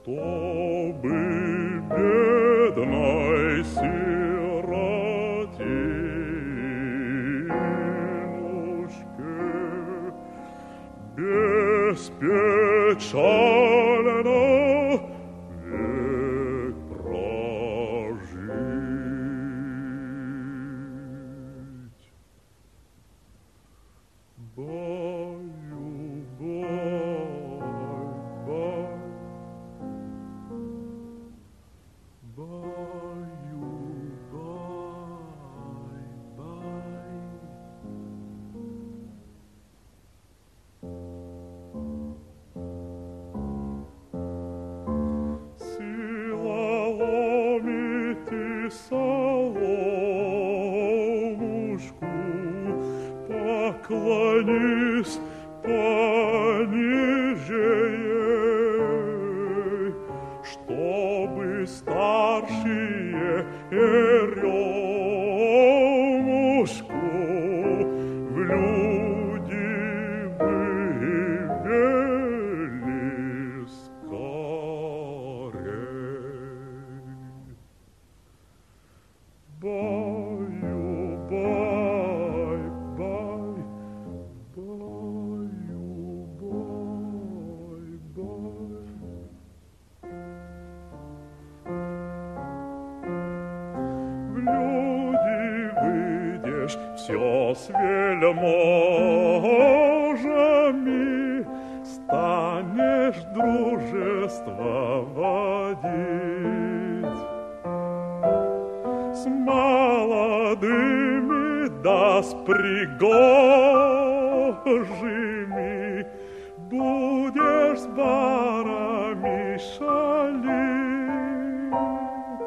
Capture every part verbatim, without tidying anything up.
чтобы бедной сиротинушке беспечально век прожить. Баю-бай-бай, баю-бай-бай. Сила ломит и соломушку, поклонись пониже ей, чтобы старшие еремушку в люди вывели скорей. Баю-бай-бай, баю-бай-бай. В люди выйдешь, все с вельможами, станешь дружество водить. С молодыми да с пригожими будешь с барами шалить.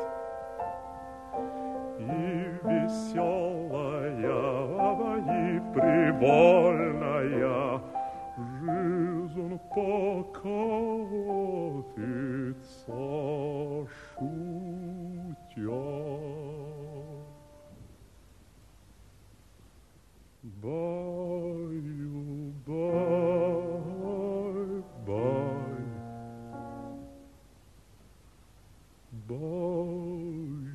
И веселая, и привольная жизнь покатится шутя. Баю-бай-бай, баю.